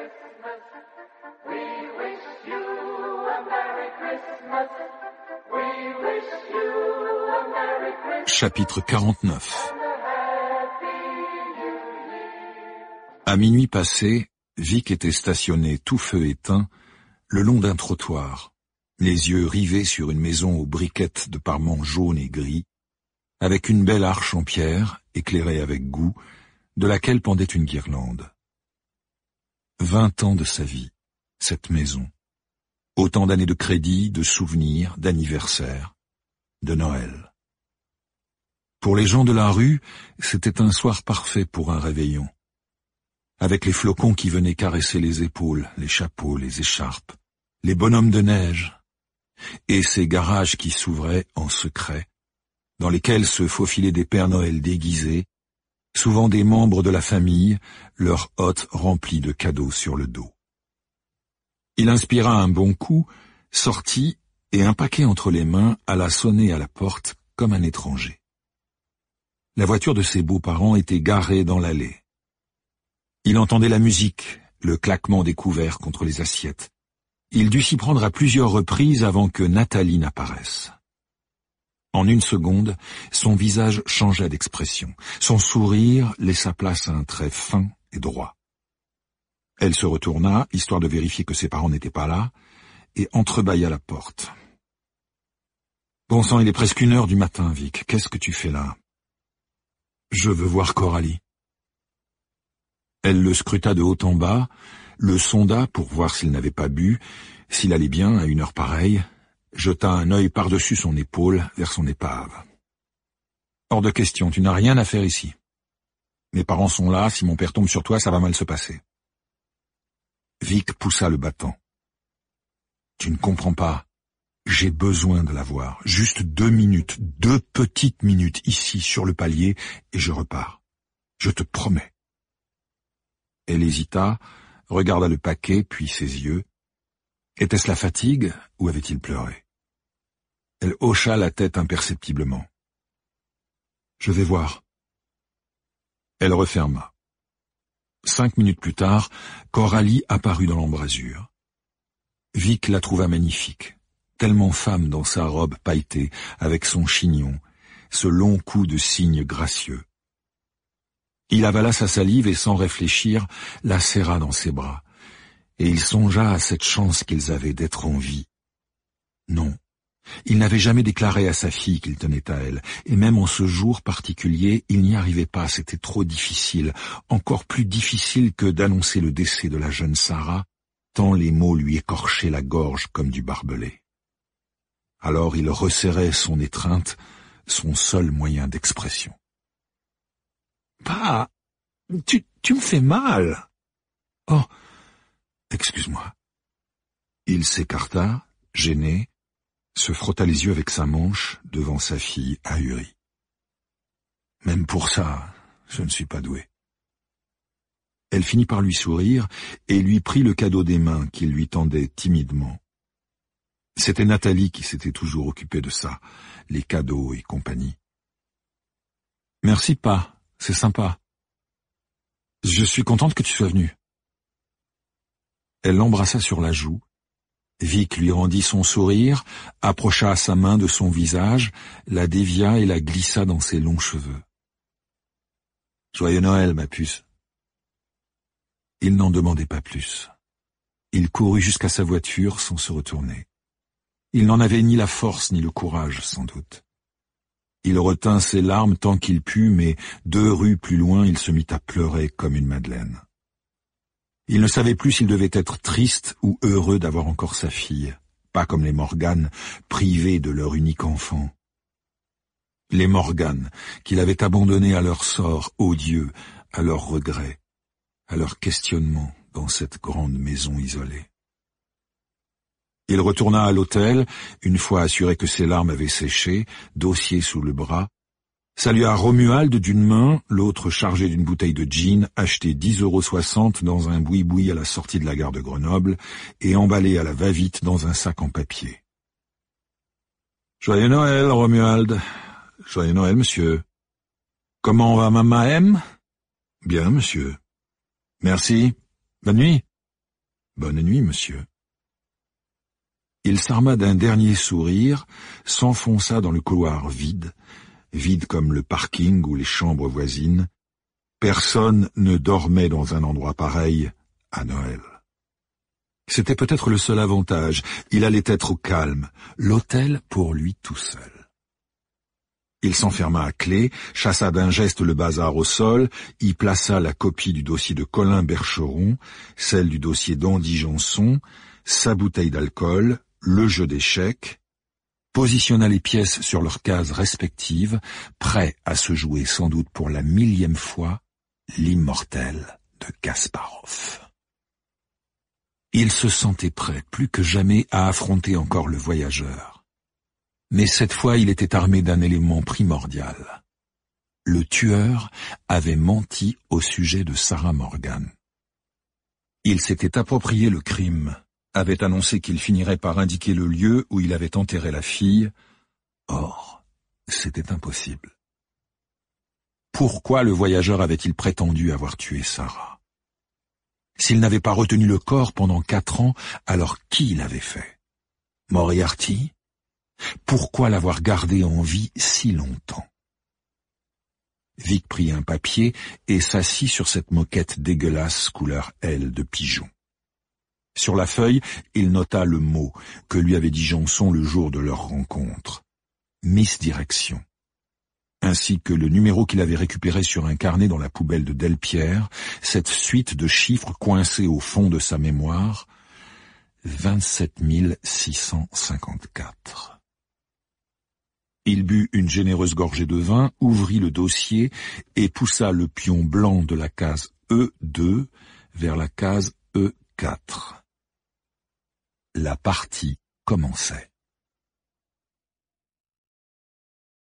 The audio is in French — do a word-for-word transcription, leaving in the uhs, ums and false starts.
Christmas. We wish you a Merry Christmas. We wish you a Merry Christmas. Chapitre quarante-neuf. And a Happy New Year. À minuit passé, Vic était stationné, tout feu éteint, le long d'un trottoir, les yeux rivés sur une maison aux briquettes de parements jaunes et gris, avec une belle arche en pierre, éclairée avec goût, de laquelle pendait une guirlande. Vingt ans de sa vie, cette maison. Autant d'années de crédit, de souvenirs, d'anniversaires, de Noël. Pour les gens de la rue, c'était un soir parfait pour un réveillon. Avec les flocons qui venaient caresser les épaules, les chapeaux, les écharpes, les bonhommes de neige, et ces garages qui s'ouvraient en secret, dans lesquels se faufilaient des Pères Noël déguisés, souvent des membres de la famille, leurs hôtes remplis de cadeaux sur le dos. Il inspira un bon coup, sortit, et un paquet entre les mains alla sonner à la porte comme un étranger. La voiture de ses beaux-parents était garée dans l'allée. Il entendait la musique, le claquement des couverts contre les assiettes. Il dut s'y prendre à plusieurs reprises avant que Nathalie n'apparaisse. En une seconde, son visage changea d'expression. Son sourire laissa place à un trait fin et droit. Elle se retourna, histoire de vérifier que ses parents n'étaient pas là, et entrebâilla la porte. « Bon sang, il est presque une heure du matin, Vic. Qu'est-ce que tu fais là ?»« Je veux voir Coralie. » Elle le scruta de haut en bas, le sonda pour voir s'il n'avait pas bu, s'il allait bien à une heure pareille, jeta un œil par-dessus son épaule vers son épave. « Hors de question, tu n'as rien à faire ici. Mes parents sont là, si mon père tombe sur toi, ça va mal se passer. » Vic poussa le battant. « Tu ne comprends pas. J'ai besoin de la voir. Juste deux minutes, deux petites minutes ici sur le palier, et je repars. Je te promets. » Elle hésita, regarda le paquet, puis ses yeux. Était-ce la fatigue, ou avait-il pleuré? Elle hocha la tête imperceptiblement. « Je vais voir. » Elle referma. Cinq minutes plus tard, Coralie apparut dans l'embrasure. Vic la trouva magnifique, tellement femme dans sa robe pailletée, avec son chignon, ce long cou de cygne gracieux. Il avala sa salive et sans réfléchir, la serra dans ses bras, et il songea à cette chance qu'ils avaient d'être en vie. Non, il n'avait jamais déclaré à sa fille qu'il tenait à elle, et même en ce jour particulier, il n'y arrivait pas, c'était trop difficile, encore plus difficile que d'annoncer le décès de la jeune Sarah, tant les mots lui écorchaient la gorge comme du barbelé. Alors il resserrait son étreinte, son seul moyen d'expression. « Pa, tu, tu me fais mal. »« Oh, excuse-moi. » Il s'écarta, gêné, se frotta les yeux avec sa manche devant sa fille ahurie. « Même pour ça, je ne suis pas doué. » Elle finit par lui sourire et lui prit le cadeau des mains qu'il lui tendait timidement. C'était Nathalie qui s'était toujours occupée de ça, les cadeaux et compagnie. « Merci, Pa. C'est sympa. Je suis contente que tu sois venu. » Elle l'embrassa sur la joue. Vic lui rendit son sourire, approcha sa main de son visage, la dévia et la glissa dans ses longs cheveux. « Joyeux Noël, ma puce. » Il n'en demandait pas plus. Il courut jusqu'à sa voiture sans se retourner. Il n'en avait ni la force ni le courage, sans doute. Il retint ses larmes tant qu'il put, mais deux rues plus loin, il se mit à pleurer comme une madeleine. Il ne savait plus s'il devait être triste ou heureux d'avoir encore sa fille, pas comme les Morgan, privés de leur unique enfant. Les Morgan, qu'il avait abandonnés à leur sort odieux, à leurs regrets, à leurs questionnements dans cette grande maison isolée. Il retourna à l'hôtel, une fois assuré que ses larmes avaient séché, dossier sous le bras, salua Romuald d'une main, l'autre chargé d'une bouteille de gin, acheté dix euros soixante dans un boui-boui à la sortie de la gare de Grenoble, et emballé à la va-vite dans un sac en papier. « Joyeux Noël, Romuald. Joyeux Noël, monsieur. Comment va Maman M ? Bien, monsieur. Merci. Bonne nuit. Bonne nuit, monsieur. Il s'arma d'un dernier sourire, s'enfonça dans le couloir vide, vide comme le parking ou les chambres voisines. Personne ne dormait dans un endroit pareil à Noël. C'était peut-être le seul avantage, il allait être au calme, l'hôtel pour lui tout seul. Il s'enferma à clé, chassa d'un geste le bazar au sol, y plaça la copie du dossier de Colin Bercheron, celle du dossier d'Andy Janson, sa bouteille d'alcool, le jeu d'échecs, positionna les pièces sur leurs cases respectives, prêt à se jouer sans doute pour la millième fois l'immortel de Kasparov. Il se sentait prêt plus que jamais à affronter encore le voyageur. Mais cette fois il était armé d'un élément primordial. Le tueur avait menti au sujet de Sarah Morgan. Il s'était approprié le crime, avait annoncé qu'il finirait par indiquer le lieu où il avait enterré la fille. Or, c'était impossible. Pourquoi le voyageur avait-il prétendu avoir tué Sarah? S'il n'avait pas retenu le corps pendant quatre ans, alors qui l'avait fait? Moriarty? Pourquoi l'avoir gardé en vie si longtemps? Vic prit un papier et s'assit sur cette moquette dégueulasse couleur aile de pigeon. Sur la feuille, il nota le mot que lui avait dit Janson le jour de leur rencontre. Misdirection. Ainsi que le numéro qu'il avait récupéré sur un carnet dans la poubelle de Delpierre, cette suite de chiffres coincés au fond de sa mémoire, vingt-sept mille six cent cinquante-quatre. Il but une généreuse gorgée de vin, ouvrit le dossier et poussa le pion blanc de la case E deux vers la case E quatre. La partie commençait.